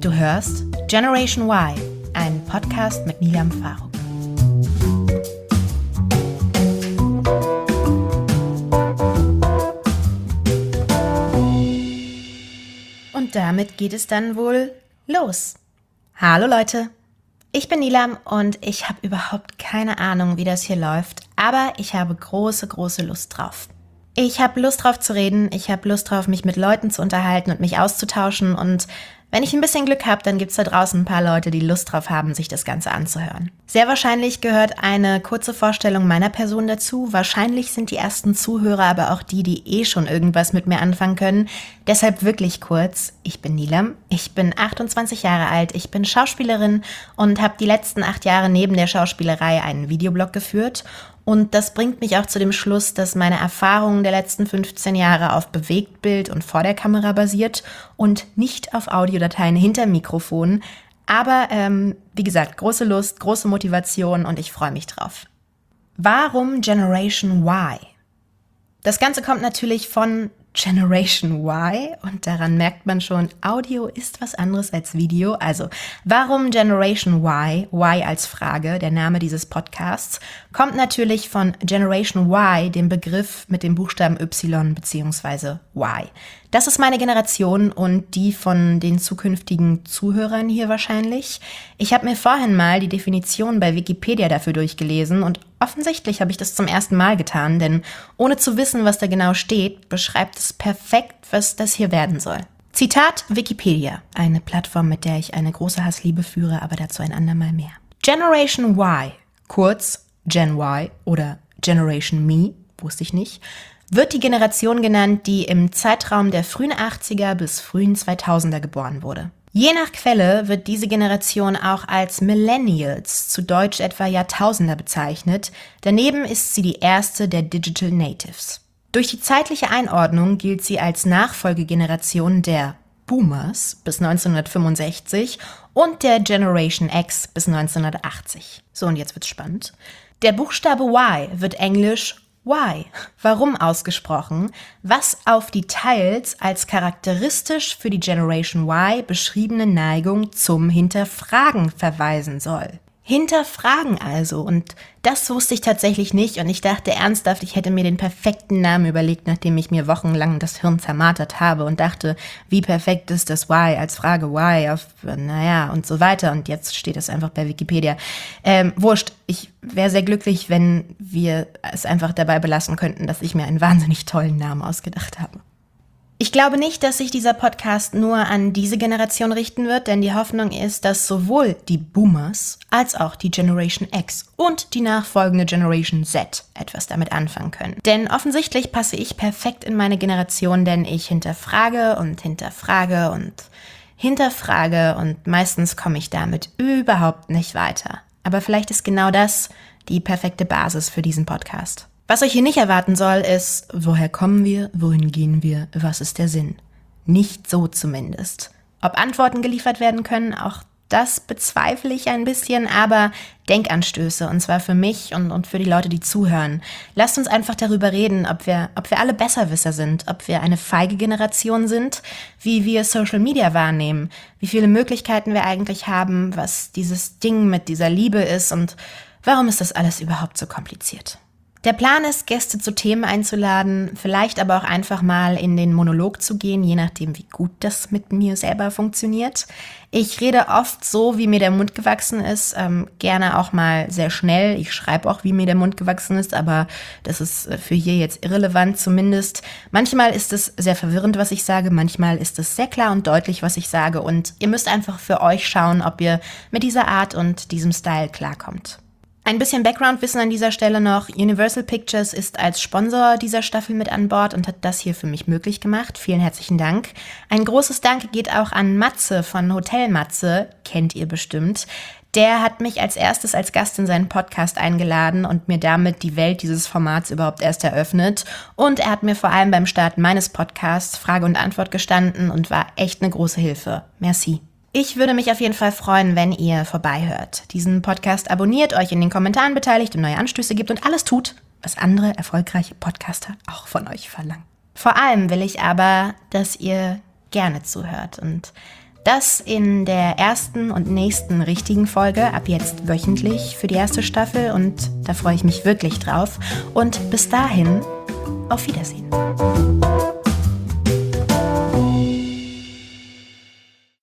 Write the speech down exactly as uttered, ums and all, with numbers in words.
Du hörst Generation Y, ein Podcast mit Nilam Faruk. Und damit geht es dann wohl los. Hallo Leute, ich bin Nilam und ich habe überhaupt keine Ahnung, wie das hier läuft, aber ich habe große, große Lust drauf. Ich habe Lust drauf zu reden, ich habe Lust drauf, mich mit Leuten zu unterhalten und mich auszutauschen und wenn ich ein bisschen Glück habe, dann gibt's da draußen ein paar Leute, die Lust drauf haben, sich das Ganze anzuhören. Sehr wahrscheinlich gehört eine kurze Vorstellung meiner Person dazu. Wahrscheinlich sind die ersten Zuhörer aber auch die, die eh schon irgendwas mit mir anfangen können. Deshalb wirklich kurz. Ich bin Nilam, ich bin achtundzwanzig Jahre alt, ich bin Schauspielerin und habe die letzten acht Jahre neben der Schauspielerei einen Videoblog geführt. Und das bringt mich auch zu dem Schluss, dass meine Erfahrungen der letzten fünfzehn Jahre auf Bewegtbild und vor der Kamera basiert und nicht auf Audiodateien hinter Mikrofon. Aber ähm, wie gesagt, große Lust, große Motivation und ich freue mich drauf. Warum Generation Y? Das Ganze kommt natürlich von Generation Y und daran merkt man schon, Audio ist was anderes als Video. Also, warum Generation Y? Y als Frage, der Name dieses Podcasts, kommt natürlich von Generation Y, dem Begriff mit dem Buchstaben Y bzw. Y. Das ist meine Generation und die von den zukünftigen Zuhörern hier wahrscheinlich. Ich habe mir vorhin mal die Definition bei Wikipedia dafür durchgelesen und offensichtlich habe ich das zum ersten Mal getan, denn ohne zu wissen, was da genau steht, beschreibt es perfekt, was das hier werden soll. Zitat Wikipedia, eine Plattform, mit der ich eine große Hassliebe führe, aber dazu ein andermal mehr. Generation Y, kurz Gen Y oder Generation Me, wusste ich nicht, wird die Generation genannt, die im Zeitraum der frühen achtziger bis frühen zweitausender geboren wurde. Je nach Quelle wird diese Generation auch als Millennials, zu Deutsch etwa Jahrtausender, bezeichnet. Daneben ist sie die erste der Digital Natives. Durch die zeitliche Einordnung gilt sie als Nachfolgegeneration der Boomers bis neunzehnhundertfünfundsechzig und der Generation X bis neunzehnhundertachtzig. So, und jetzt wird's spannend. Der Buchstabe Y wird englisch Why? Warum ausgesprochen, was auf die teils als charakteristisch für die Generation Y beschriebene Neigung zum Hinterfragen verweisen soll. Hinterfragen also, und das wusste ich tatsächlich nicht und ich dachte ernsthaft, ich hätte mir den perfekten Namen überlegt, nachdem ich mir wochenlang das Hirn zermartert habe und dachte, wie perfekt ist das Why als Frage Why auf, naja, und so weiter und jetzt steht es einfach bei Wikipedia. Ähm, wurscht, ich wäre sehr glücklich, wenn wir es einfach dabei belassen könnten, dass ich mir einen wahnsinnig tollen Namen ausgedacht habe. Ich glaube nicht, dass sich dieser Podcast nur an diese Generation richten wird, denn die Hoffnung ist, dass sowohl die Boomers als auch die Generation X und die nachfolgende Generation Z etwas damit anfangen können. Denn offensichtlich passe ich perfekt in meine Generation, denn ich hinterfrage und hinterfrage und hinterfrage und meistens komme ich damit überhaupt nicht weiter. Aber vielleicht ist genau das die perfekte Basis für diesen Podcast. Was euch hier nicht erwarten soll, ist, woher kommen wir, wohin gehen wir, was ist der Sinn? Nicht so zumindest. Ob Antworten geliefert werden können, auch das bezweifle ich ein bisschen, aber Denkanstöße, und zwar für mich und, und für die Leute, die zuhören. Lasst uns einfach darüber reden, ob wir, ob wir alle Besserwisser sind, ob wir eine feige Generation sind, wie wir Social Media wahrnehmen, wie viele Möglichkeiten wir eigentlich haben, was dieses Ding mit dieser Liebe ist und warum ist das alles überhaupt so kompliziert? Der Plan ist, Gäste zu Themen einzuladen, vielleicht aber auch einfach mal in den Monolog zu gehen, je nachdem, wie gut das mit mir selber funktioniert. Ich rede oft so, wie mir der Mund gewachsen ist, ähm, gerne auch mal sehr schnell. Ich schreibe auch, wie mir der Mund gewachsen ist, aber das ist für hier jetzt irrelevant zumindest. Manchmal ist es sehr verwirrend, was ich sage, manchmal ist es sehr klar und deutlich, was ich sage und ihr müsst einfach für euch schauen, ob ihr mit dieser Art und diesem Style klarkommt. Ein bisschen Background-Wissen an dieser Stelle noch. Universal Pictures ist als Sponsor dieser Staffel mit an Bord und hat das hier für mich möglich gemacht. Vielen herzlichen Dank. Ein großes Danke geht auch an Matze von Hotel Matze, kennt ihr bestimmt. Der hat mich als erstes als Gast in seinen Podcast eingeladen und mir damit die Welt dieses Formats überhaupt erst eröffnet. Und er hat mir vor allem beim Start meines Podcasts Frage und Antwort gestanden und war echt eine große Hilfe. Merci. Ich würde mich auf jeden Fall freuen, wenn ihr vorbeihört, diesen Podcast abonniert, euch in den Kommentaren beteiligt und neue Anstöße gibt und alles tut, was andere erfolgreiche Podcaster auch von euch verlangen. Vor allem will ich aber, dass ihr gerne zuhört und Das in der ersten und nächsten richtigen Folge, ab jetzt wöchentlich für die erste Staffel, und da freue ich mich wirklich drauf. Und bis dahin, auf Wiedersehen.